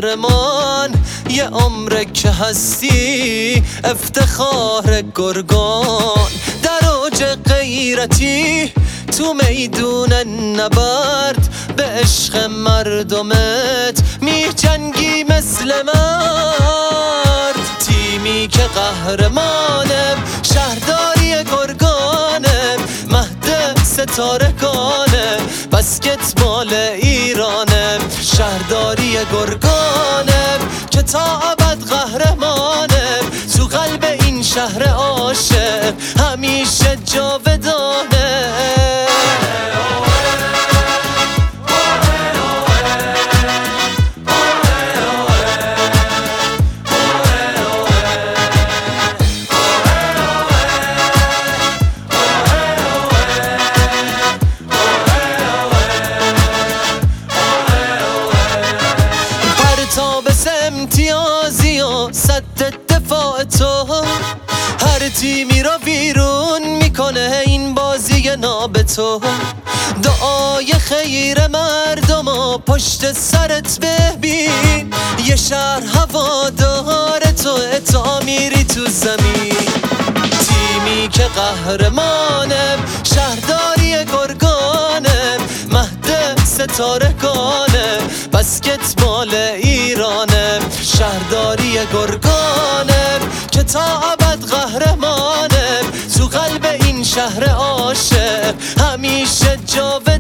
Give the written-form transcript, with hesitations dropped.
قهرمان، یه عمره که هستی افتخار گرگان. در اوج غیرتی تو میدون نبرد، به عشق مردمت میجنگی مثل مرد. تیمی که قهرمانم، شهرداری گرگانم، مهد ستارگانم، بسکتبال ایرانم. شهرداری گرگانم که تا ابد قهرمانم، تو قلب این شهر عاشق همیشه جاودانه. امتیازی و صد دفاع تو، هر تیمی رو ویرون میکنه این بازی ناب تو. دعای خیر مردم و پشت سرت ببین، یه شهر هوادار تو تا میری تو زمین. تیمی که قهرمانم، شهرداری گرگانم، مهد ستارگانم، بسکتبال ایرانم. شهرداری گرگانم که تا ابد قهرمانم، تو قلب این شهر عاشق همیشه جاودانم.